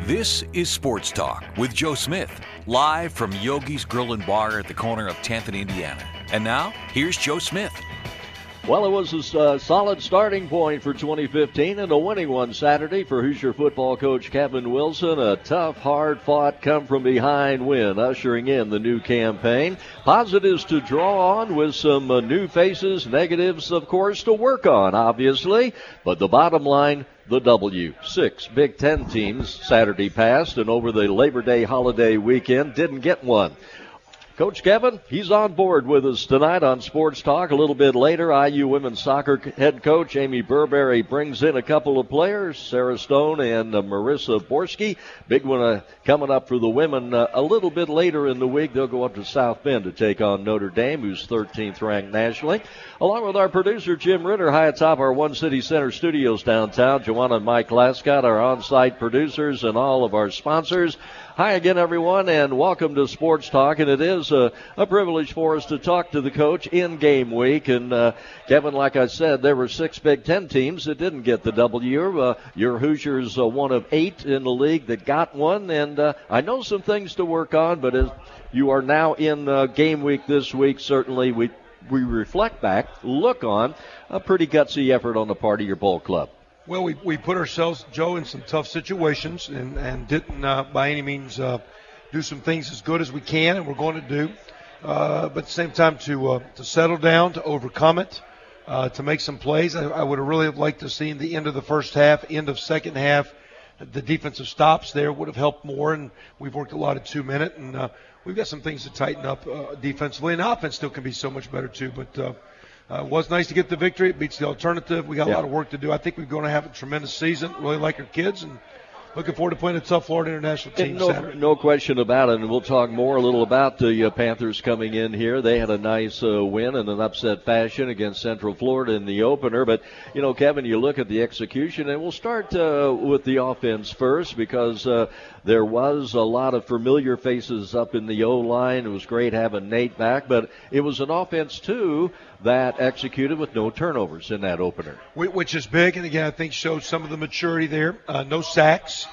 This is Sports Talk with Joe Smith, live from Yogi's Grill and Bar at the corner of 10th and Indiana. And now, here's Joe Smith. Well, it was a solid starting point for 2015 and a winning one Saturday for Hoosier football coach Kevin Wilson. A tough, hard-fought, come-from-behind win, ushering in the new campaign. Positives to draw on with some new faces, negatives, of course, to work on, obviously. But the bottom line, the W. 6 Big Ten teams Saturday passed, and over the Labor Day holiday weekend didn't get one. Coach Kevin, he's on board with us tonight on Sports Talk. A little bit later, IU women's soccer head coach Amy Burberry brings in a couple of players, Sarah Stone and Marissa Borski. Big one coming up for the women a little bit later in the week. They'll go up to South Bend to take on Notre Dame, who's 13th ranked nationally. Along with our producer, Jim Ritter, high atop our One City Center studios downtown. Joanna and Mike Lascott, our on-site producers, and all of our sponsors. Hi again, everyone, and welcome to Sports Talk. And it is a privilege for us to talk to the coach in game week. And, Kevin, like I said, there were 6 Big Ten teams that didn't get the W. Your Hoosiers, one of 8 in the league that got one. And I know some things to work on, but as you are now in game week this week, certainly we reflect back, look on a pretty gutsy effort on the part of your ball club. Well, we put ourselves, Joe, in some tough situations and didn't by any means do some things as good as we can and we're going to do. But at the same time to settle down, to overcome it, to make some plays. I would have really liked to see the end of the first half, end of second half. The defensive stops there would have helped more, and we've worked a lot of 2-minute. And we've got some things to tighten up defensively. And offense still can be so much better too, but it was nice to get the victory. It beats the alternative. We got a lot of work to do. I think we're going to have a tremendous season. Really like our kids, and looking forward to playing a tough Florida International team Saturday. No question about it, and we'll talk more a little about the Panthers coming in here. They had a nice win in an upset fashion against Central Florida in the opener. But, Kevin, you look at the execution, and we'll start with the offense first because there was a lot of familiar faces up in the O-line. It was great having Nate back, but it was an offense, too, that executed with no turnovers in that opener. Which is big, and again, I think shows some of the maturity there. No sacks,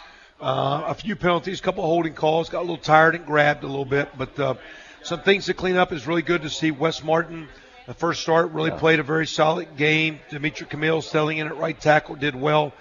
a few penalties, a couple of holding calls, got a little tired and grabbed a little bit, but some things to clean up. Is really good to see Wes Martin, the first start, really played a very solid game. Demetri Camille settling in at right tackle, did well.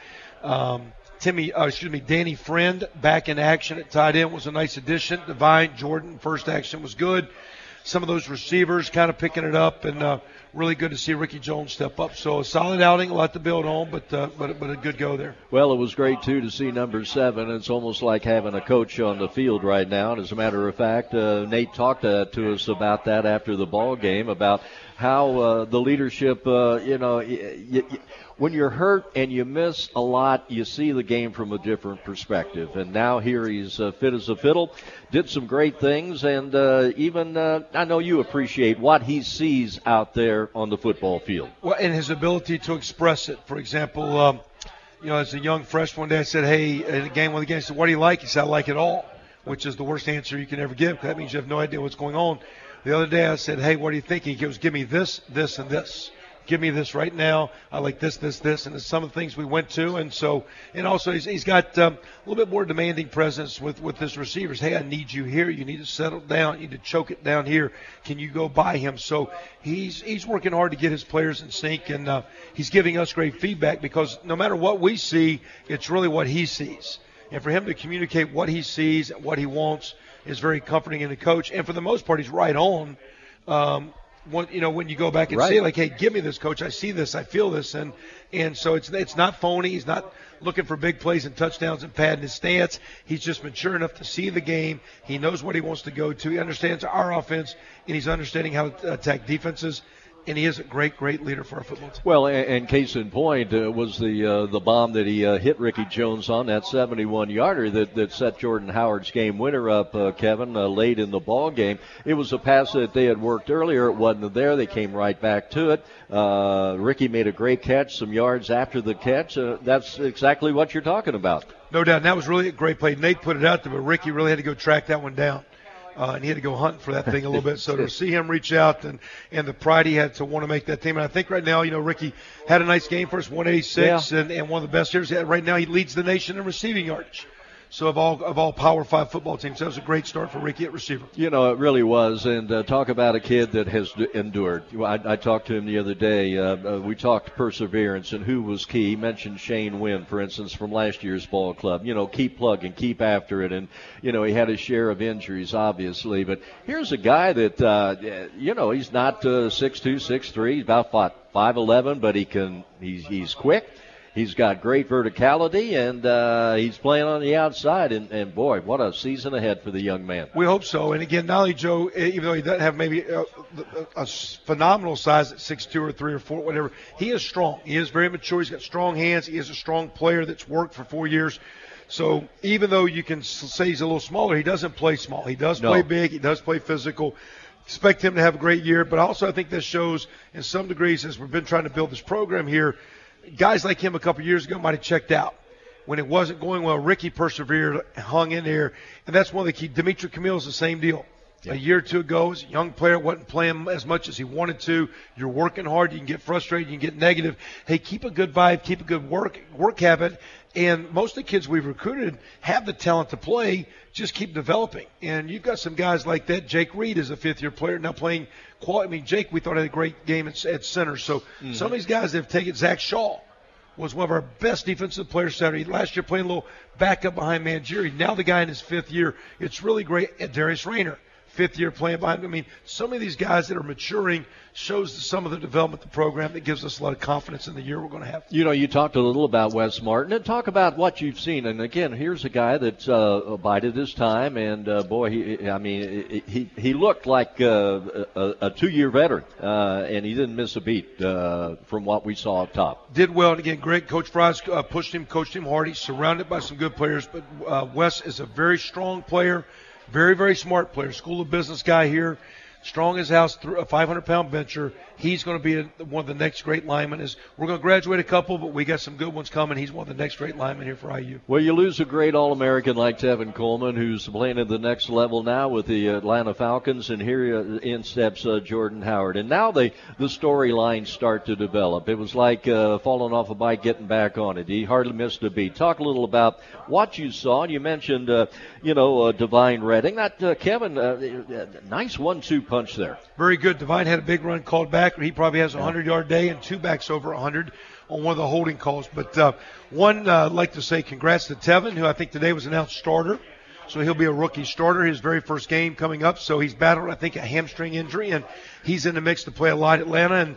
Danny Friend back in action at tight end was a nice addition. Divine Jordan, first action was good. Some of those receivers kind of picking it up, and really good to see Ricky Jones step up. So a solid outing, a lot to build on, but a good go there. Well, it was great, too, to see number 7. It's almost like having a coach on the field right now. And as a matter of fact, Nate talked to us about that after the ball game, about how the leadership, when you're hurt and you miss a lot, you see the game from a different perspective. And now here he's fit as a fiddle, did some great things, and even I know you appreciate what he sees out there on the football field. Well, and his ability to express it. For example, as a young freshman one day I said, hey, in a game with the game, I said, what do you like? He said, I like it all, which is the worst answer you can ever give, because that means you have no idea what's going on. The other day I said, hey, what are you thinking? He goes, give me this, this, and this. Give me this right now. I like this, this, this, and it's some of the things we went to. And also he's got a little bit more demanding presence with his receivers. Hey, I need you here. You need to settle down. You need to choke it down here. Can you go by him? So he's working hard to get his players in sync, and he's giving us great feedback, because no matter what we see, it's really what he sees. And for him to communicate what he sees and what he wants is very comforting in the coach. And for the most part, he's right on. When you go back and say, like, hey, give me this, coach. I see this. I feel this. And so it's not phony. He's not looking for big plays and touchdowns and padding his stance. He's just mature enough to see the game. He knows what he wants to go to. He understands our offense, and he's understanding how to attack defenses. And he is a great, great leader for our football team. Well, and case in point was the bomb that he hit Ricky Jones on, that 71-yarder that set Jordan Howard's game winner up, Kevin, late in the ball game. It was a pass that they had worked earlier. It wasn't there. They came right back to it. Ricky made a great catch some yards after the catch. That's exactly what you're talking about. No doubt. And that was really a great play. Nate put it out there, but Ricky really had to go track that one down. And he had to go hunting for that thing a little bit. So to see him reach out and the pride he had to want to make that team. And I think right now, Ricky had a nice game for us, 186, and one of the best years. Right now he leads the nation in receiving yardage. So of all Power 5 football teams, that was a great start for Ricky at receiver. You know, it really was. And talk about a kid that has endured. I talked to him the other day. We talked perseverance and who was key. He mentioned Shane Wynn, for instance, from last year's ball club. You know, keep plugging, keep after it. And, you know, he had his share of injuries, obviously. But here's a guy that, you know, he's not 6'2", 6'3". He's about 5'11", but he's quick. He's got great verticality, and he's playing on the outside. And boy, what a season ahead for the young man. We hope so. And again, not only Joe, even though he doesn't have maybe a phenomenal size at 6'2" or 3 or 4, whatever, he is strong. He is very mature. He's got strong hands. He is a strong player that's worked for 4 years. So even though you can say he's a little smaller, he doesn't play small. He does play big. He does play physical. Expect him to have a great year. But also I think this shows in some degrees, as we've been trying to build this program here, guys like him a couple years ago might have checked out. When it wasn't going well, Ricky persevered, hung in there, and that's one of the key. Dimitri Camille's the same deal. Yeah. A year or two ago, as a young player, wasn't playing as much as he wanted to. You're working hard. You can get frustrated. You can get negative. Hey, keep a good vibe. Keep a good work habit. And most of the kids we've recruited have the talent to play. Just keep developing. And you've got some guys like that. Jake Reed is a fifth-year player now playing quality. I mean, Jake, we thought had a great game at center. So some of these guys have taken. Zach Shaw was one of our best defensive players Saturday. Last year playing a little backup behind Mangieri. Now the guy in his fifth year. It's really great. Darius Rayner, fifth year playing behind. I mean, some of these guys that are maturing shows some of the development of the program that gives us a lot of confidence in the year we're going to have. You know, you talked a little about Wes Martin, and talk about what you've seen. And again, here's a guy that's abided his time, and boy, he looked like a 2-year veteran, and he didn't miss a beat from what we saw up top. Did well, and again, Greg, Coach Fries pushed him, coached him hard. He's surrounded by some good players, but Wes is a very strong player. Very, very smart player. School of Business guy here. Strong as house, a 500-pound bencher. He's going to be one of the next great linemen. We're going to graduate a couple, but we got some good ones coming. He's one of the next great linemen here for IU. Well, you lose a great All-American like Tevin Coleman, who's playing at the next level now with the Atlanta Falcons, and here in steps Jordan Howard. And now the storylines start to develop. It was like falling off a bike, getting back on it. He hardly missed a beat. Talk a little about what you saw. And you mentioned, Divine Redding. Kevin, nice 1-2 punch there. Very good. Divine had a big run called back. He probably has a 100-yard day and 2 backs over 100 on one of the holding calls. But I'd like to say congrats to Tevin, who I think today was announced starter. So he'll be a rookie starter, his very first game coming up. So he's battled, I think, a hamstring injury, and he's in the mix to play a lot at Atlanta.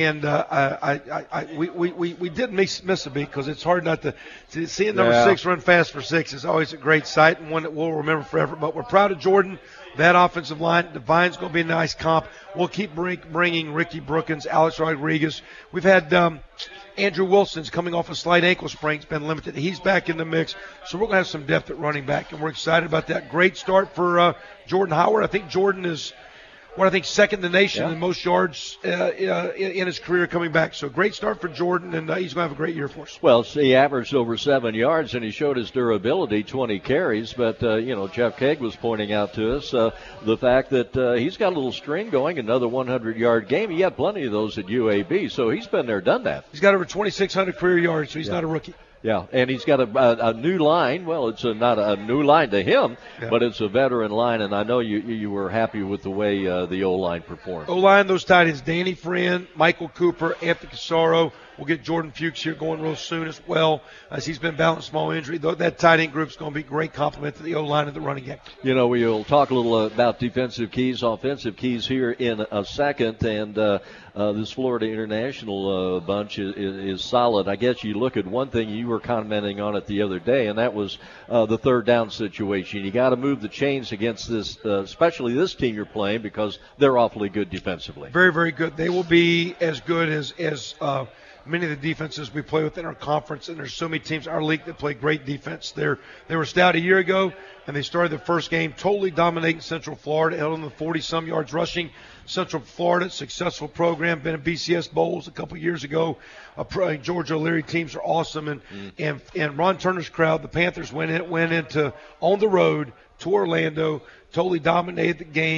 We did miss a beat because it's hard not to see number 6 run fast for 6 is always a great sight and one that we'll remember forever. But we're proud of Jordan. That offensive line, Divine's going to be a nice comp. We'll keep bringing Ricky Brookins, Alex Rodriguez. We've had Andrew Wilson's coming off a slight ankle sprain. It's been limited. He's back in the mix. So we're going to have some depth at running back, and we're excited about that. Great start for Jordan Howard. I think Jordan is second in the nation in most yards in his career coming back. So great start for Jordan, and he's going to have a great year for us. Well, he averaged over 7 yards, and he showed his durability, 20 carries. But, Jeff Kegg was pointing out to us the fact that he's got a little string going, another 100-yard game. He had plenty of those at UAB, so he's been there, done that. He's got over 2,600 career yards, so he's not a rookie. Yeah, and he's got a new line. Well, it's not a new line to him, but it's a veteran line, and I know you were happy with the way the O-line performed. O-line, those tight ends, Danny Friend, Michael Cooper, Anthony Casaro. We'll get Jordan Fuchs here going real soon as well, as he's been battling small injury. That tight end group's going to be a great complement to the O-line and the running game. We'll talk a little about defensive keys, offensive keys here in a second, and this Florida International bunch is solid. I guess you look at one thing, you were commenting on it the other day, and that was the third down situation. You got to move the chains against this, especially this team you're playing, because they're awfully good defensively. Very, very good. They will be as good as many of the defenses we play within our conference, and there's so many teams in our league that play great defense. They were stout a year ago, and they started the first game totally dominating Central Florida, held them to 40-some yards rushing. Central Florida, successful program, been in BCS Bowls a couple years ago. George O'Leary teams are awesome, and Ron Turner's crowd, the Panthers went into on the road to Orlando, totally dominated the game.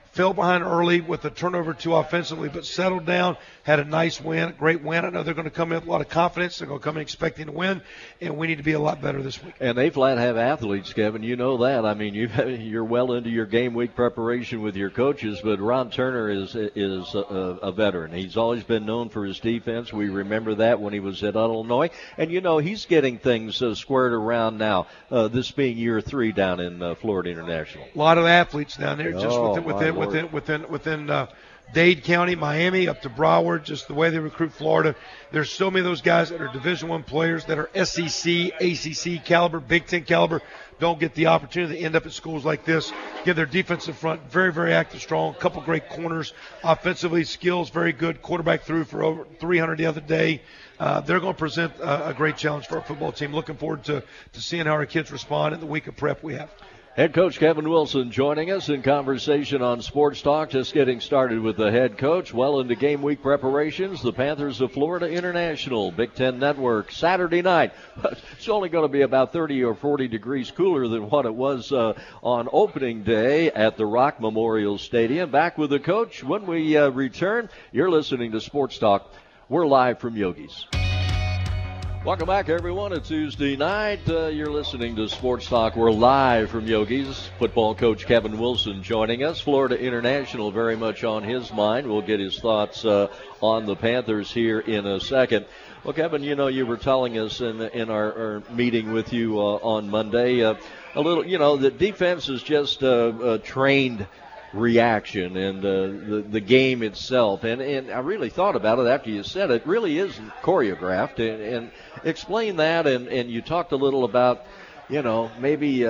fell behind early with a turnover or two offensively, but settled down, had a nice win, a great win. I know they're going to come in with a lot of confidence. They're going to come in expecting to win, and we need to be a lot better this week. And they flat have athletes, Kevin. You know that. I mean, you're well into your game week preparation with your coaches, but Ron Turner is a veteran. He's always been known for his defense. We remember that when he was at Illinois. And, you know, he's getting things squared around now, this being year 3 down in Florida International. A lot of athletes down there, just within Dade County, Miami, up to Broward, just the way they recruit Florida. There's so many of those guys that are Division I players that are SEC, ACC caliber, Big Ten caliber, don't get the opportunity to end up at schools like this. Give their defensive front very, very active, strong, a couple great corners. Offensively, skills very good. Quarterback threw for over 300 the other day. They're going to present a great challenge for our football team. Looking forward to seeing how our kids respond in the week of prep we have. Head coach Kevin Wilson joining us in conversation on Sports Talk. Just getting started with the head coach. Well into game week preparations. The Panthers of Florida International, Big Ten Network, Saturday night. It's only going to be about 30 or 40 degrees cooler than what it was on opening day at the Rock Memorial Stadium. Back with the coach when we return. You're listening to Sports Talk. We're live from Yogi's. Welcome back, everyone. It's Tuesday night. You're listening to Sports Talk. We're live from Yogi's. Football coach Kevin Wilson joining us. Florida International very much on his mind. We'll get his thoughts on the Panthers here in a second. Well, Kevin, you know, you were telling us in our meeting with you on Monday a little, you know, the defense is just trained reaction and the game itself. And I really thought about it after you said it. Really isn't choreographed. And explain that. And you talked a little about, you know, maybe,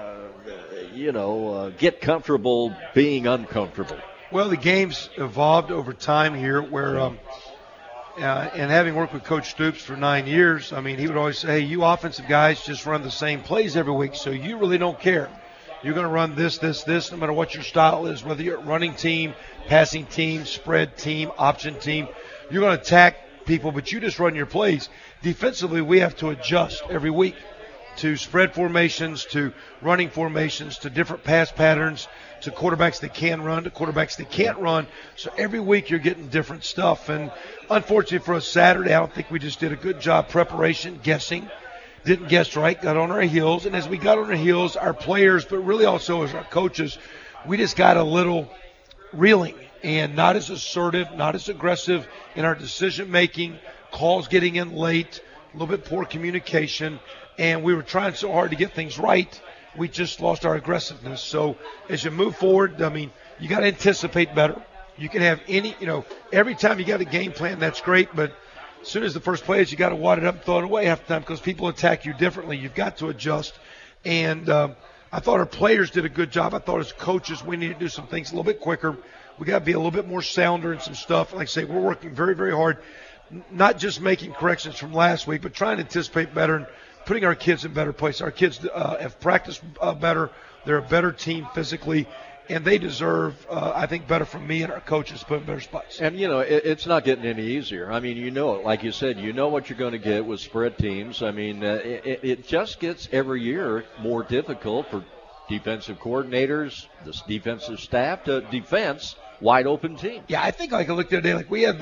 get comfortable being uncomfortable. Well, the game's evolved over time here where, and having worked with Coach Stoops for 9 years, I mean, he would always say, hey, you offensive guys just run the same plays every week, so you really don't care. You're going to run this, no matter what your style is, whether you're a running team, passing team, spread team, option team. You're going to attack people, but you just run your plays. Defensively, we have to adjust every week to spread formations, to running formations, to different pass patterns, to quarterbacks that can run, to quarterbacks that can't run. So every week you're getting different stuff. And unfortunately for us Saturday, I don't think we just did a good job preparation, guessing. Didn't guess right, got on our heels. And as we got on our heels, our players, but really also as our coaches, we just got a little reeling and not as assertive, not as aggressive in our decision-making, calls getting in late, a little bit poor communication. And we were trying so hard to get things right, we just lost our aggressiveness. So as you move forward, I mean, you got to anticipate better. You can have every time you got a game plan, that's great, but as soon as the first play is, you got to wad it up and throw it away half the time because people attack you differently. You've got to adjust. And I thought our players did a good job. I thought as coaches we need to do some things a little bit quicker. We got to be a little bit more sounder in some stuff. Like I say, we're working very, very hard, not just making corrections from last week, but trying to anticipate better and putting our kids in better place. Our kids have practiced better. They're a better team physically. And they deserve, I think, better from me and our coaches to put in better spots. And, you know, it's not getting any easier. I mean, you know it. Like you said, you know what you're going to get with spread teams. I mean, it just gets every year more difficult for defensive coordinators, this defensive staff to defense wide open team. Yeah, I think like I looked the other day, like we had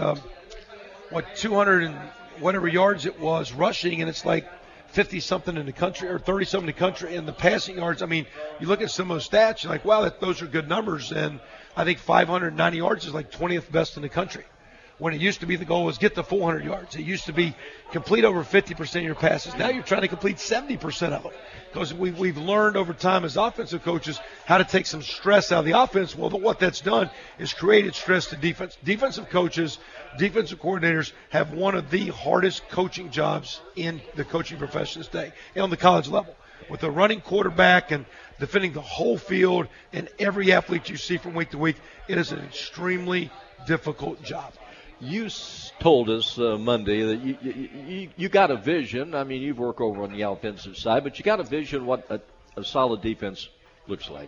200 and whatever yards it was rushing, and it's like 50-something in the country or 30-something in the country. And the passing yards, I mean, you look at some of those stats, you're like, wow, those are good numbers. And I think 590 yards is like 20th best in the country. When it used to be the goal was get to 400 yards. It used to be complete over 50% of your passes. Now you're trying to complete 70% of them. Because we've learned over time as offensive coaches how to take some stress out of the offense. Well, what that's done is created stress to defense. Defensive coaches, defensive coordinators have one of the hardest coaching jobs in the coaching profession today and on the college level. With a running quarterback and defending the whole field and every athlete you see from week to week, it is an extremely difficult job. You told us Monday that you got a vision. I mean, you've worked over on the offensive side, but you got a vision what a solid defense looks like.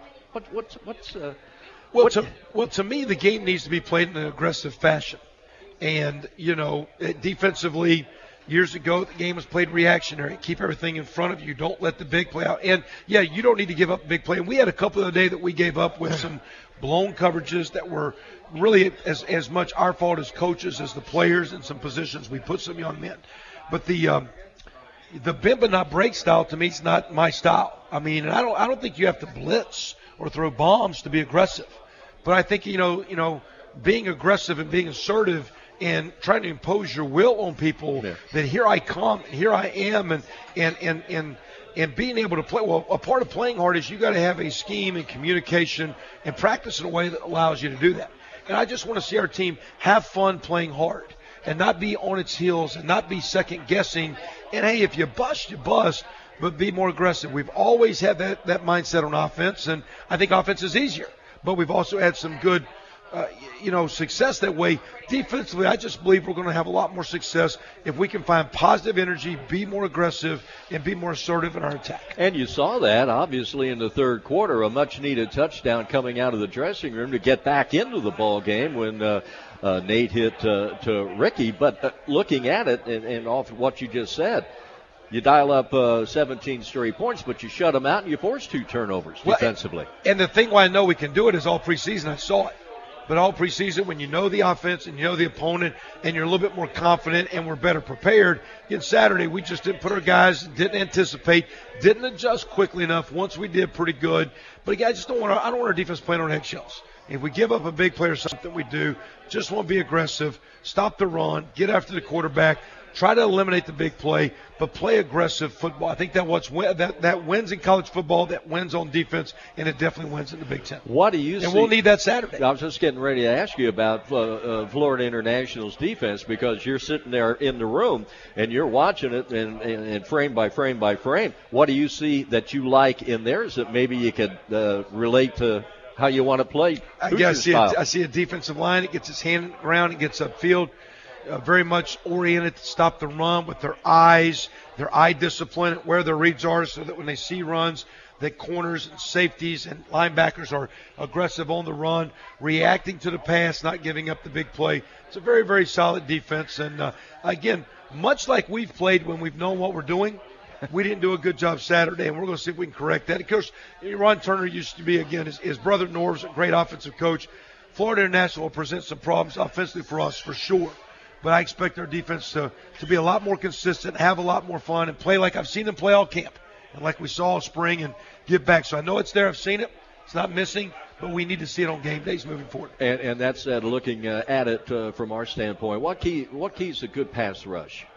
To me, the game needs to be played in an aggressive fashion. And, defensively, Years ago, the game was played reactionary. Keep everything in front of you. Don't let the big play out. And, yeah, you don't need to give up a big play. And we had a couple the other day that we gave up with some blown coverages that were really as much our fault as coaches as the players in some positions. We put some young men. But the bend but not break style, to me, is not my style. I mean, and I don't think you have to blitz or throw bombs to be aggressive. But I think, being aggressive and being assertive and trying to impose your will on people, that here I come, and here I am, and being able to play. Well, a part of playing hard is you got to have a scheme and communication and practice in a way that allows you to do that. And I just want to see our team have fun playing hard and not be on its heels and not be second guessing. And, hey, if you bust, you bust, but be more aggressive. We've always had that mindset on offense, and I think offense is easier. But we've also had some good success that way. Defensively, I just believe we're going to have a lot more success if we can find positive energy, be more aggressive, and be more assertive in our attack. And you saw that, obviously, in the third quarter, a much-needed touchdown coming out of the dressing room to get back into the ball game when Nate hit to Ricky. But looking at it and off what you just said, you dial up 17 straight points, but you shut them out and you force 2 turnovers defensively. And the thing why I know we can do it is all preseason I saw it. But all preseason, when you know the offense and you know the opponent and you're a little bit more confident and we're better prepared, against Saturday we just didn't put our guys, didn't anticipate, didn't adjust quickly enough. Once we did, pretty good. But again, I don't want our defense playing on eggshells. If we give up a big play or something, we do. Just want to be aggressive, stop the run, get after the quarterback, try to eliminate the big play, but play aggressive football. I think that wins in college football, that wins on defense, and it definitely wins in the Big Ten. What do you see? And we'll need that Saturday. I was just getting ready to ask you about Florida International's defense, because you're sitting there in the room and you're watching it and frame by frame by frame. What do you see that you like in theirs that maybe you could relate to how you want to play? I see a defensive line. It gets its hand in the ground. It gets upfield. Very much oriented to stop the run with their eyes, their eye discipline, where their reads are, so that when they see runs, that corners and safeties and linebackers are aggressive on the run, reacting to the pass, not giving up the big play. It's a very, very solid defense. And, again, much like we've played when we've known what we're doing, we didn't do a good job Saturday, and we're going to see if we can correct that. Of course, Ron Turner used to be, again, his brother Norv's a great offensive coach. Florida International will present some problems offensively for us, for sure. But I expect our defense to be a lot more consistent, have a lot more fun, and play like I've seen them play all camp, and like we saw all spring, and give back. So I know it's there. I've seen it. It's not missing, but we need to see it on game days moving forward. And that's looking at it from our standpoint. What keys a good pass rush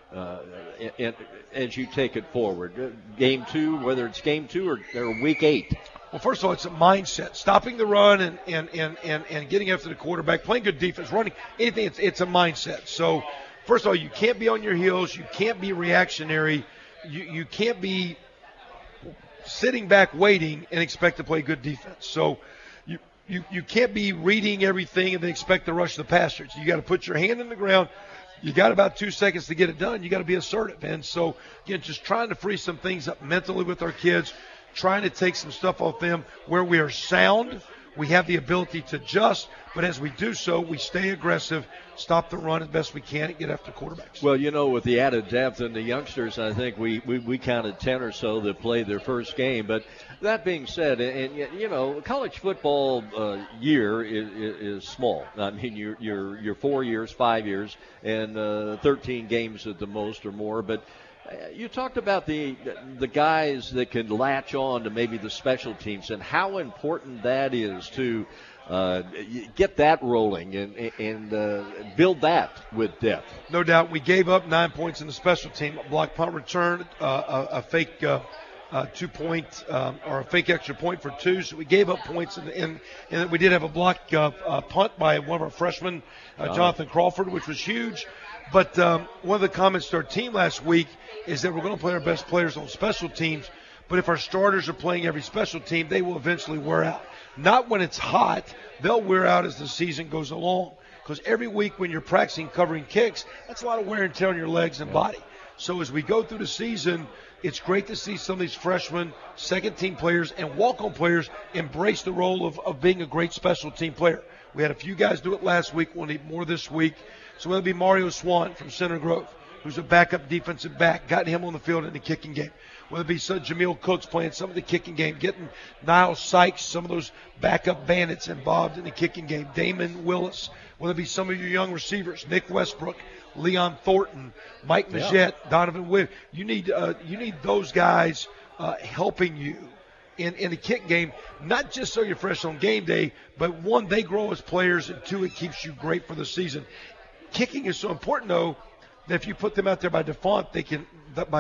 as you take it forward? Game 2, whether it's game 2 or week 8. Well, first of all, it's a mindset. Stopping the run and getting after the quarterback, playing good defense, running, anything, it's a mindset. So, first of all, you can't be on your heels. You can't be reactionary. You can't be sitting back waiting and expect to play good defense. So, you can't be reading everything and then expect to rush the passer. You got to put your hand in the ground. You got about 2 seconds to get it done. You got to be assertive. And so, again, just trying to free some things up mentally with our kids, trying to take some stuff off them where we are sound. We have the ability to adjust, but as we do so, we stay aggressive, stop the run as best we can, and get after quarterbacks. Well, with the added depth in the youngsters, I think we counted 10 or so that played their first game. But that being said, and college football year is small. I mean, you're 4 years, 5 years, and 13 games at the most or more. But you talked about the guys that can latch on to maybe the special teams and how important that is to get that rolling and build that with depth. No doubt. We gave up 9 points in the special team, a block punt return, a fake 2-point or a fake extra point for 2. So we gave up points, and we did have a block punt by one of our freshmen, Jonathan Crawford, which was huge. But one of the comments to our team last week is that we're going to play our best players on special teams, but if our starters are playing every special team, they will eventually wear out. Not when it's hot. They'll wear out as the season goes along, because every week when you're practicing covering kicks, that's a lot of wear and tear on your legs and body. So as we go through the season, it's great to see some of these freshmen, second-team players, and walk-on players embrace the role of being a great special team player. We had a few guys do it last week. We'll need more this week. So it'll be Mario Swan from Center Grove, who's a backup defensive back, gotten him on the field in the kicking game. Whether it be Jameel Cooks playing some of the kicking game, getting Niles Sykes, some of those backup bandits involved in the kicking game, Damon Willis, whether it be some of your young receivers, Nick Westbrook, Leon Thornton, Mike Majette, Donovan Williams. You need those guys helping you in the kick game, not just so you're fresh on game day, but one, they grow as players, and two, it keeps you great for the season. Kicking is so important, though, that if you put them out there by default, they can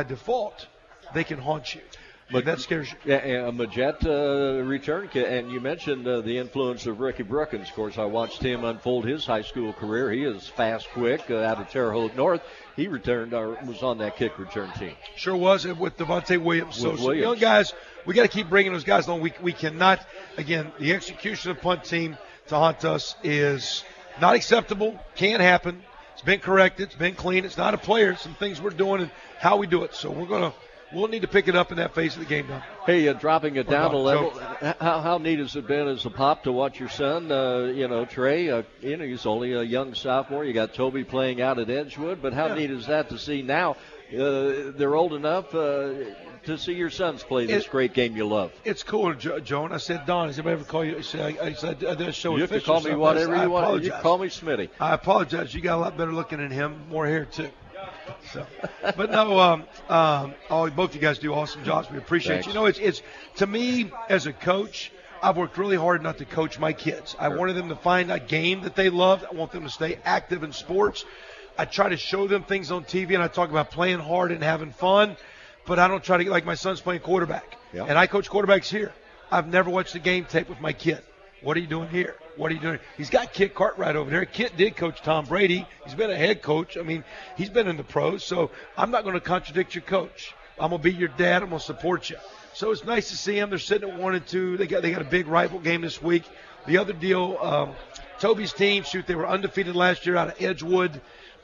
haunt you. But that scares you. Yeah, Majette return, and you mentioned the influence of Ricky Brookins. Of course, I watched him unfold his high school career. He is fast, quick, out of Terre Haute North. He returned, or was on that kick return team. Sure was, with Devontae Williams. So young guys, we got to keep bringing those guys along. We cannot, again, the execution of punt team to haunt us is not acceptable. Can't happen. It's been corrected. It's been clean. It's not a player. It's some things we're doing and how we do it. So we'll need to pick it up in that phase of the game now. Hey, dropping it down a level, how neat has it been as a pop to watch your son, Trey, he's only a young sophomore. You got Toby playing out at Edgewood, but how neat is that to see now they're old enough to see your sons play this great game you love? It's cool, Joe. And I said, Don, does anybody ever call you? I said, I did a show with Fisher. You can call me whatever you want. You can call me Smitty. I apologize. You got a lot better looking than him. More hair, too. So, but no, both you guys do awesome jobs. We appreciate you. It's to me as a coach, I've worked really hard not to coach my kids. I wanted them to find a game that they loved. I want them to stay active in sports. I try to show them things on TV, and I talk about playing hard and having fun, but I don't try to get like my son's playing quarterback, and I coach quarterbacks here. I've never watched a game tape with my kid. What are you doing here? What are you doing? He's got Kit Cartwright over there. Kit did coach Tom Brady. He's been a head coach. I mean, he's been in the pros, so I'm not going to contradict your coach. I'm going to be your dad. I'm going to support you. So it's nice to see them. They're sitting at 1-2. They got a big rival game this week. The other deal, Toby's team, they were undefeated last year out of Edgewood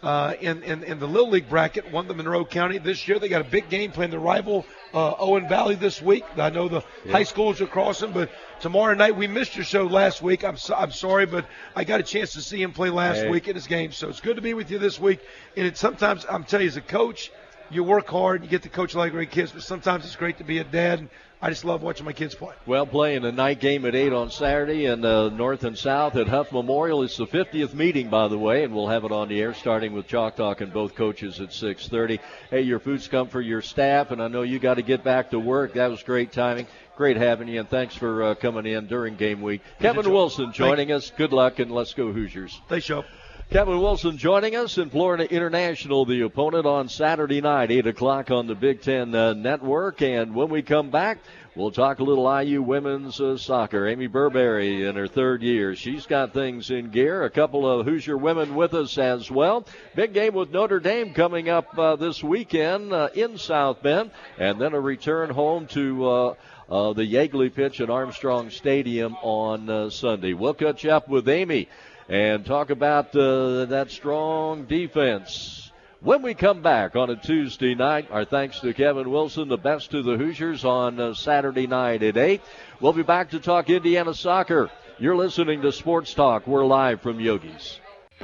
in the Little League bracket, won the Monroe County. This year they got a big game playing the rival Owen Valley this week. I know the high schools are crossing, but tomorrow night, we missed your show last week. I'm sorry, but I got a chance to see him play last week in his game. So it's good to be with you this week. And sometimes, I'm telling you, as a coach, you work hard, you get to coach a lot of great kids, but sometimes it's great to be a dad. And I just love watching my kids play. Well, playing a night game at 8 on Saturday in North and South at Huff Memorial. It's the 50th meeting, by the way, and we'll have it on the air starting with Chalk Talk and both coaches at 6:30. Hey, your food's come for your staff, and I know you got to get back to work. That was great timing. Great having you, and thanks for coming in during game week. Kevin Wilson joining us. Good luck, and let's go Hoosiers. Thanks, Joe. Kevin Wilson joining us in Florida International, the opponent on Saturday night, 8 o'clock on the Big Ten Network. And when we come back, we'll talk a little IU women's soccer. Amy Burberry in her third year. She's got things in gear. A couple of Hoosier women with us as well. Big game with Notre Dame coming up this weekend in South Bend. And then a return home to the Yeagley pitch at Armstrong Stadium on Sunday. We'll catch up with Amy and talk about that strong defense when we come back on a Tuesday night. Our thanks to Kevin Wilson, the best to the Hoosiers on Saturday night at 8. We'll be back to talk Indiana soccer. You're listening to Sports Talk. We're live from Yogi's.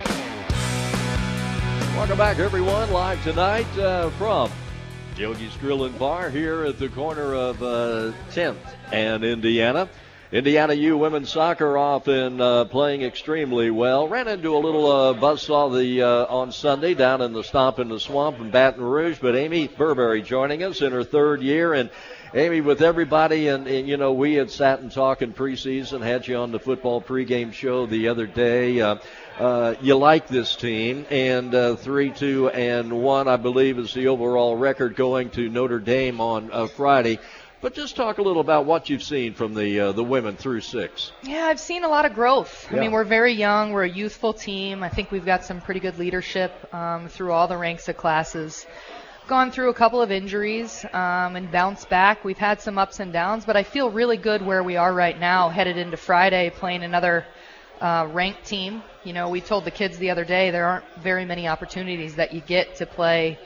Welcome back, everyone. Live tonight from Yogi's Grill and Bar here at the corner of 10th and Indiana. Indiana U women's soccer off and playing extremely well. Ran into a little buzzsaw on Sunday down in the Stomp in the Swamp in Baton Rouge. But Amy Burberry joining us in her third year. And Amy, with everybody, and we had sat and talked in preseason, had you on the football pregame show the other day. You like this team, and 3-2-1, I believe, is the overall record going to Notre Dame on Friday. But just talk a little about what you've seen from the women through 6. Yeah, I've seen a lot of growth. Yeah. I mean, we're very young. We're a youthful team. I think we've got some pretty good leadership through all the ranks of classes. Gone through a couple of injuries and bounced back. We've had some ups and downs, but I feel really good where we are right now, headed into Friday, playing another ranked team. We told the kids the other day there aren't very many opportunities that you get to play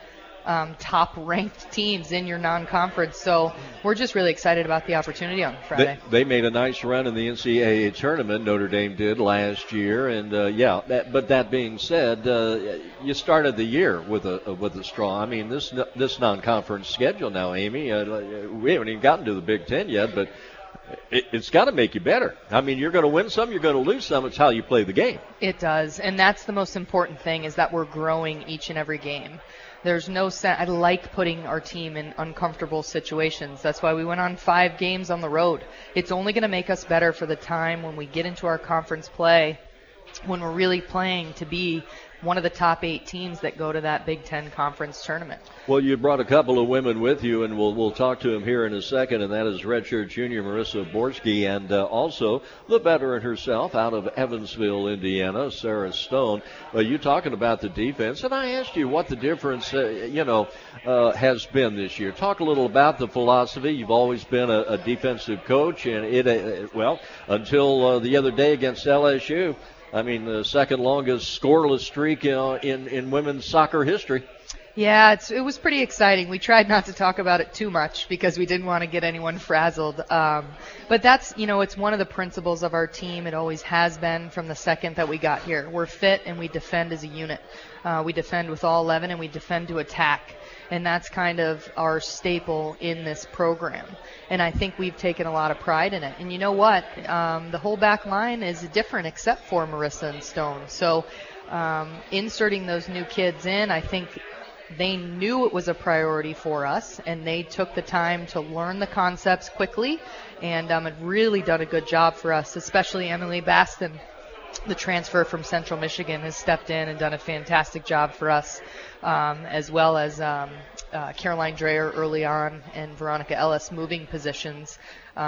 top-ranked teams in your non-conference. So we're just really excited about the opportunity on Friday. They made a nice run in the NCAA tournament, Notre Dame did last year. And, but that being said, you started the year with a strong. I mean, this non-conference schedule now, Amy, we haven't even gotten to the Big Ten yet, but it's got to make you better. I mean, you're going to win some, you're going to lose some. It's how you play the game. It does, and that's the most important thing, is that we're growing each and every game. There's no sense. I like putting our team in uncomfortable situations. That's why we went on 5 games on the road. It's only going to make us better for the time when we get into our conference play, when we're really playing to be one of the top 8 teams that go to that Big Ten conference tournament. Well, you brought a couple of women with you, and we'll talk to them here in a second, and that is redshirt junior Marissa Borski, and also the veteran herself out of Evansville, Indiana, Sarah Stone. You talking about the defense, and I asked you what the difference, has been this year. Talk a little about the philosophy. You've always been a defensive coach, and until the other day against LSU. I mean, the second longest scoreless streak in women's soccer history. Yeah, it was pretty exciting. We tried not to talk about it too much because we didn't want to get anyone frazzled. But that's, it's one of the principles of our team. It always has been from the second that we got here. We're fit and we defend as a unit. We defend with all 11 and we defend to attack. And that's kind of our staple in this program. And I think we've taken a lot of pride in it. And you know what? The whole back line is different except for Marissa and Stone. So inserting those new kids in, I think they knew it was a priority for us, and they took the time to learn the concepts quickly, and have really done a good job for us, especially Emily Baston. The transfer from Central Michigan has stepped in and done a fantastic job for us, as well as Caroline Dreyer early on and Veronica Ellis moving positions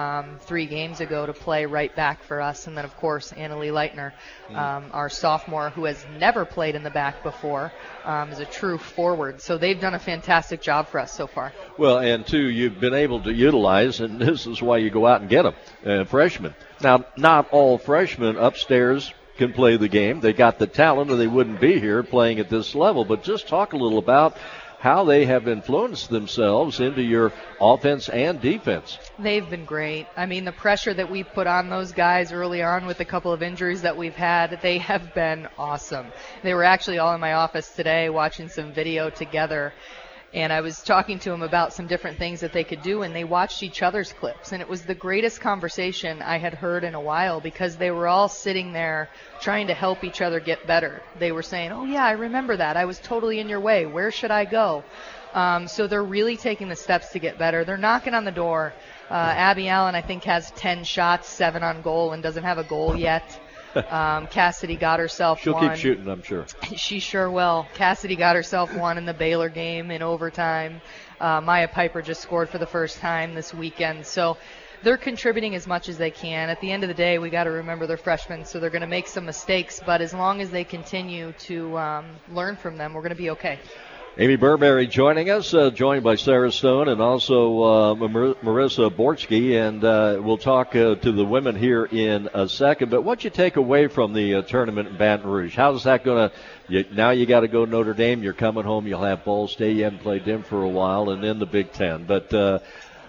3 games ago to play right back for us. And then, of course, Annalie Leitner, our sophomore who has never played in the back before, is a true forward. So they've done a fantastic job for us so far. Well, and, too, you've been able to utilize, and this is why you go out and get them, freshmen. Now, not all freshmen upstairs can play the game. They got the talent or they wouldn't be here playing at this level. But just talk a little about how they have influenced themselves into your offense and defense. They've been great. I mean, the pressure that we put on those guys early on with a couple of injuries that we've had, they have been awesome. They were actually all in my office today watching some video together. And I was talking to them about some different things that they could do, and they watched each other's clips. And it was the greatest conversation I had heard in a while because they were all sitting there trying to help each other get better. They were saying, oh, yeah, I remember that. I was totally in your way. Where should I go? So they're really taking the steps to get better. They're knocking on the door. Abby Allen, I think, has 10 shots, 7 on goal, and doesn't have a goal yet. Cassidy got herself one. She'll keep shooting, I'm sure. She sure will. Cassidy got herself one in the Baylor game in overtime. Maya Piper just scored for the first time this weekend. So they're contributing as much as they can. At the end of the day, we got to remember they're freshmen, so they're going to make some mistakes. But as long as they continue to learn from them, we're going to be okay. Amy Burberry joining us, joined by Sarah Stone and also Marissa Borski, and we'll talk to the women here in a second. But what you take away from the tournament in Baton Rouge? How's that going to – now you got to go Notre Dame. You're coming home. You'll have Ball State. You haven't played them for a while, and then the Big Ten. But that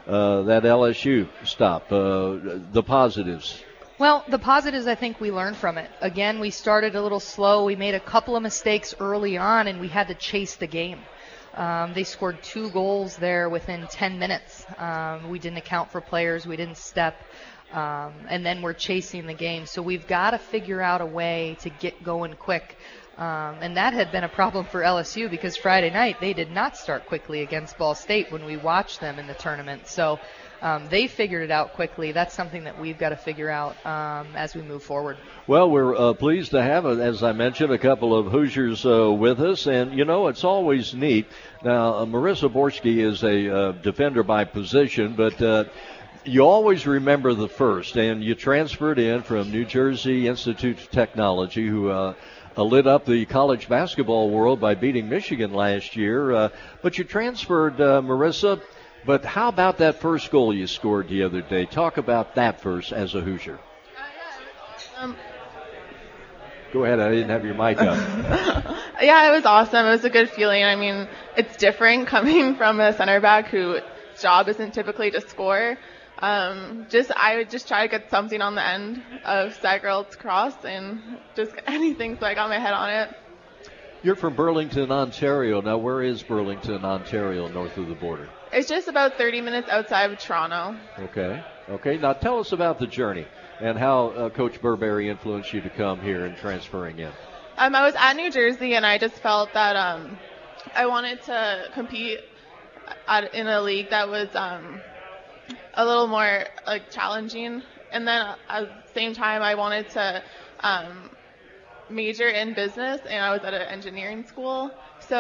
LSU stop, the positives. Well, the positives, I think we learned from it. Again, we started a little slow. We made a couple of mistakes early on, and we had to chase the game. They scored 2 goals there within 10 minutes. We didn't account for players. We didn't step. And then we're chasing the game. So we've got to figure out a way to get going quick. And that had been a problem for LSU because Friday night they did not start quickly against Ball State when we watched them in the tournament. So they figured it out quickly. That's something that we've got to figure out as we move forward. Well, we're pleased to have, as I mentioned, a couple of Hoosiers with us. And, it's always neat. Now, Marissa Borski is a defender by position, but you always remember the first. And you transferred in from New Jersey Institute of Technology, who lit up the college basketball world by beating Michigan last year. But you transferred, Marissa. But how about that first goal you scored the other day? Talk about that first as a Hoosier. Go ahead. I didn't have your mic up. Yeah, it was awesome. It was a good feeling. I mean, it's different coming from a center back whose job isn't typically to score. I would just try to get something on the end of Sagerald's cross and just anything, so I got my head on it. You're from Burlington, Ontario. Now, where is Burlington, Ontario, north of the border? It's just about 30 minutes outside of Toronto. Okay. Now, tell us about the journey and how Coach Burberry influenced you to come here and transferring in. I was at New Jersey, and I just felt that I wanted to compete in a league that was a little more challenging, and then at the same time I wanted to major in business, and I was at an engineering school. So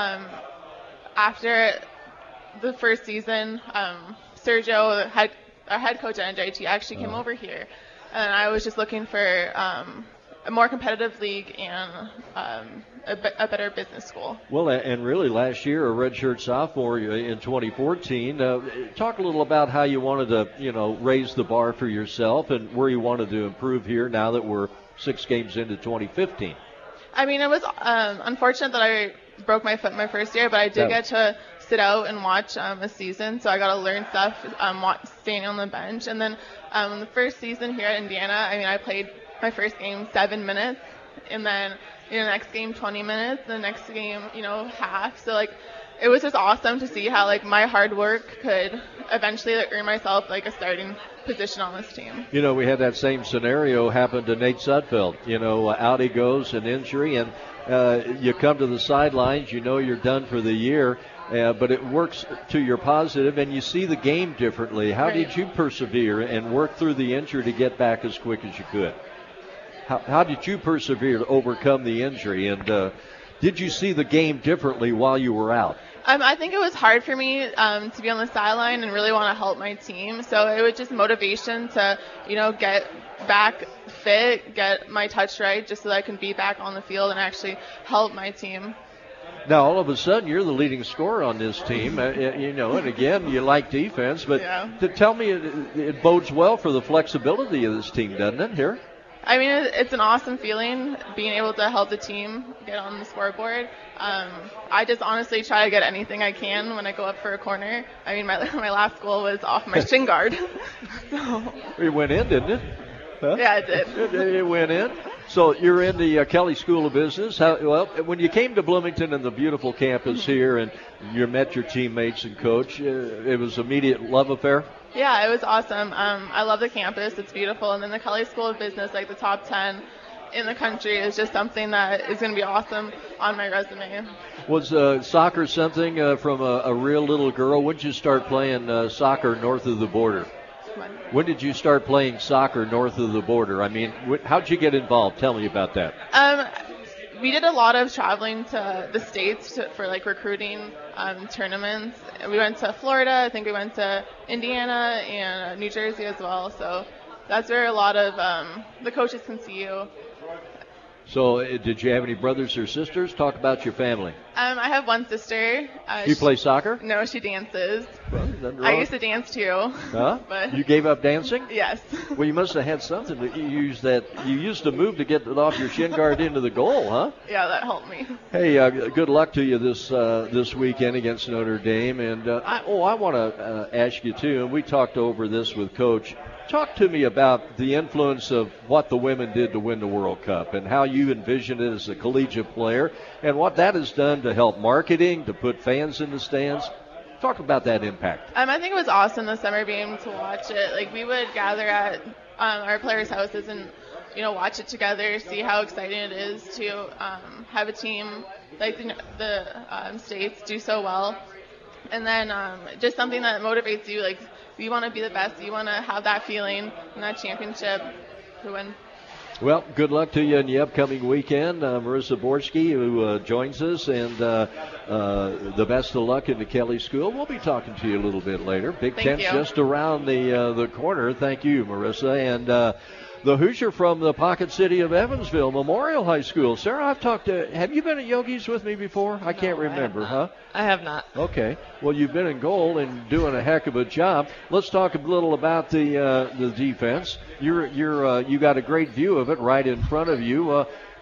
after the first season, Sergio, our head coach at NJIT, actually came over here, and I was just looking for a more competitive league and a better business school. Well, and really last year, a redshirt sophomore in 2014. Talk a little about how you wanted to, raise the bar for yourself and where you wanted to improve here now that we're 6 games into 2015. I mean, it was unfortunate that I broke my foot my first year, but I did get to sit out and watch a season, so I got to learn stuff staying on the bench. And then the first season here at Indiana, I mean, I played my first game 7 minutes, and then the next game 20 minutes, the next game, half. So it was just awesome to see how my hard work could eventually earn myself a starting position on this team. We had that same scenario happen to Nate Sudfeld. Out he goes, an injury, and you come to the sidelines, you're done for the year. But it works to your positive, and you see the game differently. How did you persevere and work through the injury to get back as quick as you could? How did you persevere to overcome the injury? And did you see the game differently while you were out? I think it was hard for me to be on the sideline and really want to help my team. So it was just motivation to, get back fit, get my touch right, just so that I can be back on the field and actually help my team. Now, all of a sudden, you're the leading scorer on this team, and again, you like defense, but tell me it bodes well for the flexibility of this team, doesn't it, here? I mean, it's an awesome feeling being able to help the team get on the scoreboard. I just honestly try to get anything I can when I go up for a corner. I mean, my last goal was off my shin guard. So. It went in, didn't it? Huh? Yeah, it did. It went in. So you're in the Kelly School of Business. When you came to Bloomington and the beautiful campus here and you met your teammates and coach, it was immediate love affair? Yeah, it was awesome. I love the campus. It's beautiful. And then the Kelly School of Business, the top 10 in the country, is just something that is going to be awesome on my resume. Was soccer something from a real little girl? When did you start playing soccer north of the border? When did you start playing soccer north of the border? I mean, how'd you get involved? Tell me about that. We did a lot of traveling to the States for recruiting tournaments. We went to Florida. I think we went to Indiana and New Jersey as well. So that's where a lot of the coaches can see you. So did you have any brothers or sisters? Talk about your family. I have one sister. You play soccer? No, she dances. Well, I used to dance too. Huh? But you gave up dancing? Yes. Well, you must have had something to use that. You used to move to get it off your shin guard into the goal, huh? Yeah, that helped me. Hey, good luck to you this weekend against Notre Dame. And I want to ask you too. And we talked over this with Coach. Talk to me about the influence of what the women did to win the World Cup and how you envision it as a collegiate player and what that has done to help marketing, to put fans in the stands. Talk about that impact. I think it was awesome this summer being able to watch it. We would gather at our players' houses and, watch it together, see how exciting it is to have a team like the States do so well. And then just something that motivates you, you want to be the best. You want to have that feeling and that championship to win. Well, good luck to you in the upcoming weekend. Marissa Borski, who joins us, and the best of luck in the Kelly School. We'll be talking to you a little bit later. Big Ten's just around the corner. Thank you, Marissa. And the Hoosier from the pocket city of Evansville, Memorial High School. Sarah, have you been at Yogi's with me before? I can't remember, huh? I have not. Okay. Well, you've been in goal and doing a heck of a job. Let's talk a little about the defense. You got a great view of it right in front of you.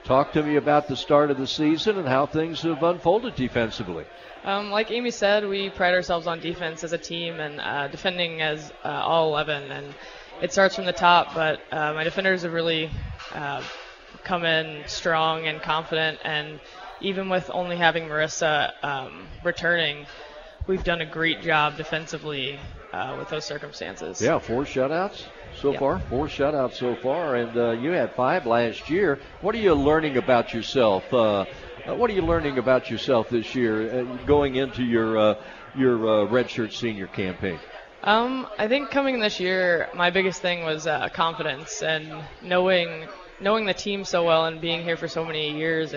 Talk to me about the start of the season and how things have unfolded defensively. Like Amy said, we pride ourselves on defense as a team and defending as all 11. And it starts from the top, but my defenders have really come in strong and confident. And even with only having Marissa returning, we've done a great job defensively with those circumstances. Yeah, 4 shutouts so far. 4 shutouts so far, and you had 5 last year. What are you learning about yourself? What are you learning about yourself this year going into your redshirt senior campaign? I think coming this year, my biggest thing was confidence and knowing the team so well and being here for so many years.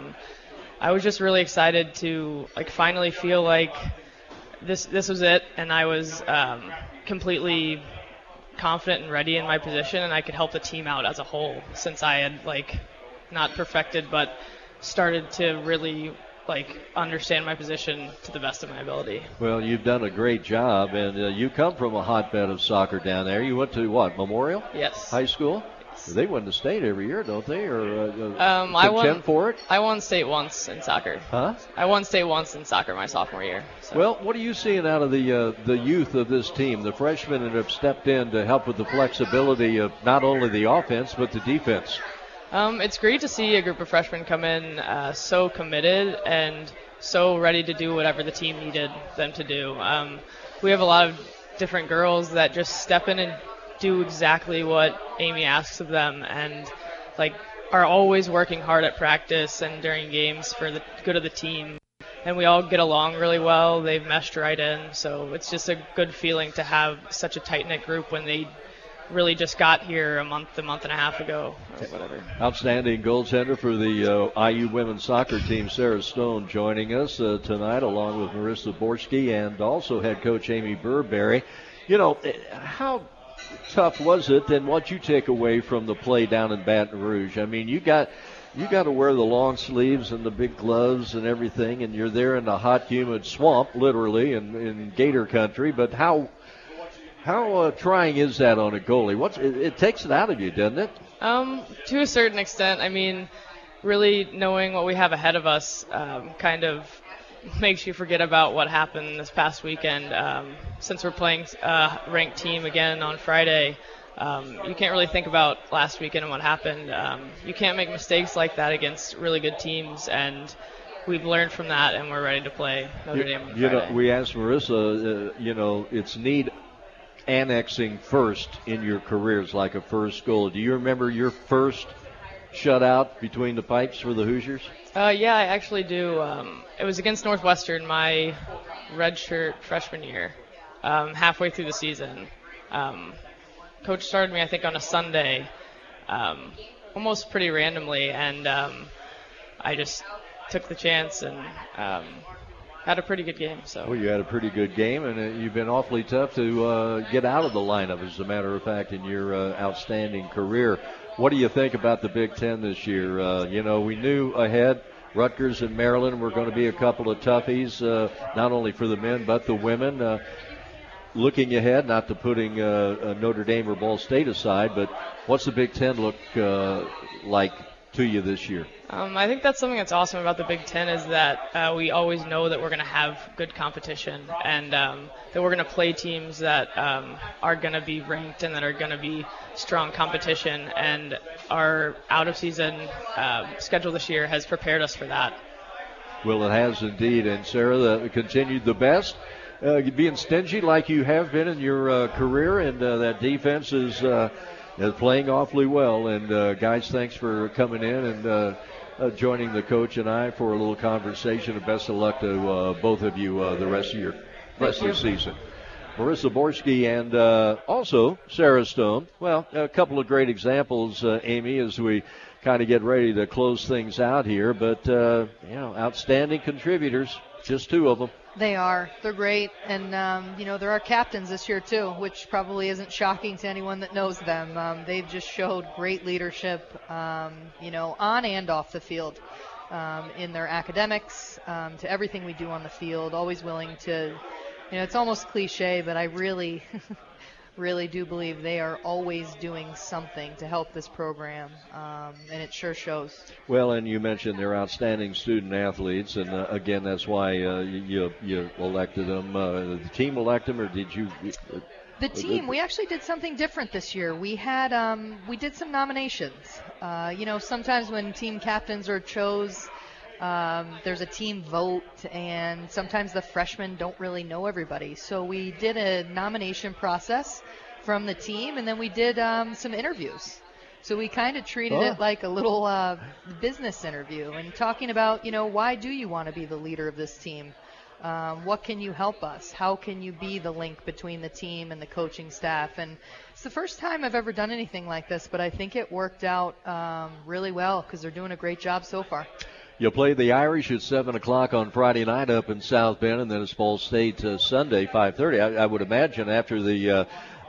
I was just really excited to finally feel like this was it, and I was completely confident and ready in my position, and I could help the team out as a whole since I had not perfected but started to really understand my position to the best of my ability. Well, you've done a great job, and you come from a hotbed of soccer down there. You went to what, Memorial? Yes. High school? They win the state every year, don't they? Or I won for it? I won state once in soccer. Huh? I won state once in soccer my sophomore year. So. Well, what are you seeing out of the youth of this team, the freshmen that have stepped in to help with the flexibility of not only the offense but the defense? It's great to see a group of freshmen come in so committed and so ready to do whatever the team needed them to do. We have a lot of different girls that just step in and do exactly what Amy asks of them and are always working hard at practice and during games for the good of the team. And we all get along really well. They've meshed right in. So it's just a good feeling to have such a tight-knit group when they really just got here a month and a half ago or whatever. Outstanding goaltender for the IU women's soccer team, Sarah Stone, joining us tonight along with Marissa Borski and also head coach Amy Burberry. How tough was it, and what you take away from the play down in Baton Rouge? I mean, you got to wear the long sleeves and the big gloves and everything, and you're there in the hot, humid swamp, literally, in Gator country. But how trying is that on a goalie? It takes it out of you, doesn't it? To a certain extent. I mean, really knowing what we have ahead of us kind of makes you forget about what happened this past weekend. Since we're playing a ranked team again on Friday, you can't really think about last weekend and what happened. You can't make mistakes like that against really good teams, and we've learned from that, and we're ready to play Notre Dame on Friday. We asked Marissa, it's neat annexing first in your careers, like a first goal. Do you remember your first shutout between the pipes for the Hoosiers? Yeah, I actually do. It was against Northwestern my redshirt freshman year, halfway through the season. Coach started me, I think, on a Sunday, almost pretty randomly, and I just took the chance and had a pretty good game. So. Well, you had a pretty good game, and you've been awfully tough to get out of the lineup, as a matter of fact, in your outstanding career. What do you think about the Big Ten this year? We knew ahead Rutgers and Maryland were going to be a couple of toughies, not only for the men but the women. Looking ahead, not to putting Notre Dame or Ball State aside, but what's the Big Ten look like to you this year? I think that's something that's awesome about the Big Ten is that we always know that we're going to have good competition and that we're going to play teams that are going to be ranked and that are going to be strong competition. And our out-of-season schedule this year has prepared us for that. Well, it has indeed. And Sarah, continued the best. Being stingy like you have been in your career, and that defense is playing awfully well. And guys, thanks for coming in and joining the coach and I for a little conversation. And best of luck to both of you the rest of the season. Marissa Borski and also Sarah Stone. Well, a couple of great examples, Amy, as we kind of get ready to close things out here. But outstanding contributors, just 2 of them. They are. They're great. And, they're our captains this year, too, which probably isn't shocking to anyone that knows them. They've just showed great leadership, on and off the field, in their academics, to everything we do on the field, always willing to, it's almost cliche, but I really really do believe they are always doing something to help this program, and it sure shows. Well, and you mentioned they're outstanding student athletes, and again, that's why you elected them. The team elected them, or did you? The team, we actually did something different this year. We had we did some nominations. Sometimes when team captains are chose, there's a team vote, and sometimes the freshmen don't really know everybody. So we did a nomination process from the team, and then we did some interviews. So we kind of treated it like a little business interview and talking about, why do you want to be the leader of this team? What can you help us? How can you be the link between the team and the coaching staff? And it's the first time I've ever done anything like this, but I think it worked out really well because they're doing a great job so far. You'll play the Irish at 7 o'clock on Friday night up in South Bend, and then it's Ball State Sunday, 5:30. I would imagine after the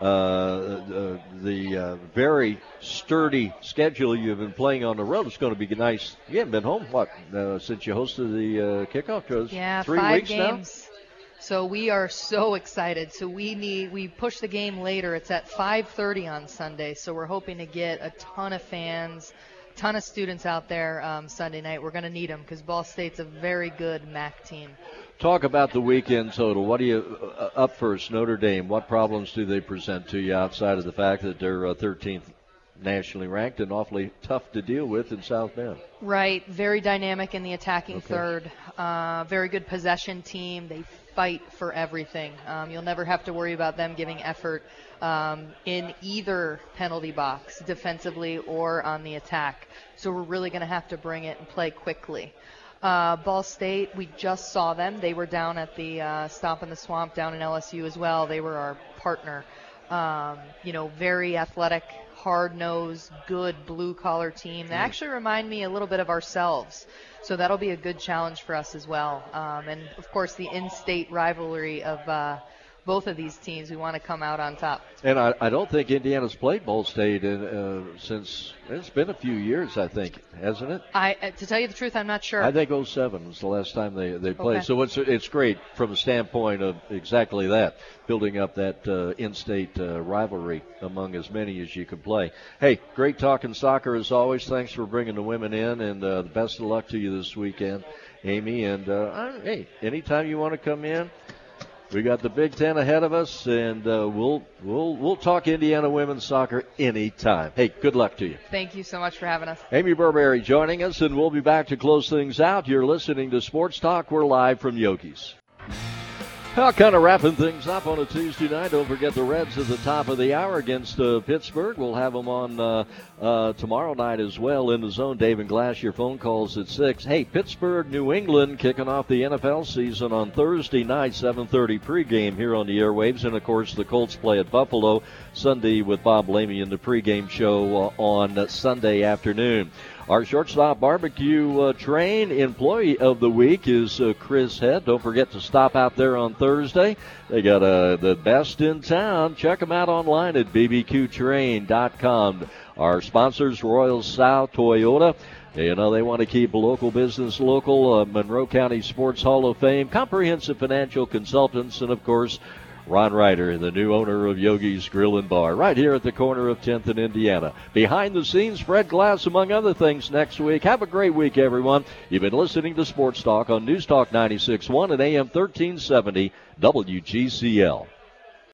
very sturdy schedule you've been playing on the road, it's going to be nice. You haven't been home, since you hosted the kickoff shows? Yeah, 3 5 weeks games. Now? So we are so excited. So we push the game later. It's at 5:30 on Sunday. So we're hoping to get a ton of fans, ton of students out there Sunday night. We're going to need them because Ball State's a very good MAC team. Talk about the weekend total. What do you up first? Notre Dame. What problems do they present to you outside of the fact that they're 13th nationally ranked and awfully tough to deal with in South Bend? Right. Very dynamic in the attacking third. Very good possession team. They fight for everything. You'll never have to worry about them giving effort in either penalty box, defensively or on the attack. So we're really going to have to bring it and play quickly. Ball State, we just saw them. They were down at the Stomp in the Swamp down in LSU as well. They were our partner. Very athletic, hard-nosed, good blue-collar team. They actually remind me a little bit of ourselves. So that'll be a good challenge for us as well. And, of course, the in-state rivalry of both of these teams. We want to come out on top. And I don't think Indiana's played Ball State since it's been a few years, I think, hasn't it? To tell you the truth, I'm not sure. I think 2007 was the last time they played. Okay. So it's great from the standpoint of exactly that, building up that in-state rivalry among as many as you can play. Hey, great talking soccer as always. Thanks for bringing the women in, and the best of luck to you this weekend, Amy. And hey, anytime you want to come in. We got the Big Ten ahead of us, and we'll talk Indiana women's soccer anytime. Hey, good luck to you. Thank you so much for having us. Amy Burberry joining us, and we'll be back to close things out. You're listening to Sports Talk. We're live from Yogi's. Well, kind of wrapping things up on a Tuesday night. Don't forget the Reds at the top of the hour against Pittsburgh. We'll have them on tomorrow night as well in the zone. Dave and Glass, your phone calls at 6. Hey, Pittsburgh, New England kicking off the NFL season on Thursday night, 7:30 pregame here on the airwaves. And, of course, the Colts play at Buffalo Sunday with Bob Lamey in the pregame show on Sunday afternoon. Our shortstop barbecue train employee of the week is Chris Head. Don't forget to stop out there on Thursday. They got the best in town. Check them out online at bbqtrain.com. Our sponsors, Royal South Toyota. They want to keep local business local. Monroe County Sports Hall of Fame, Comprehensive Financial Consultants, and, of course, Ron Ryder, the new owner of Yogi's Grill and Bar, right here at the corner of 10th and Indiana. Behind the scenes, Fred Glass, among other things, next week. Have a great week, everyone. You've been listening to Sports Talk on News Talk 96.1 and AM 1370 WGCL.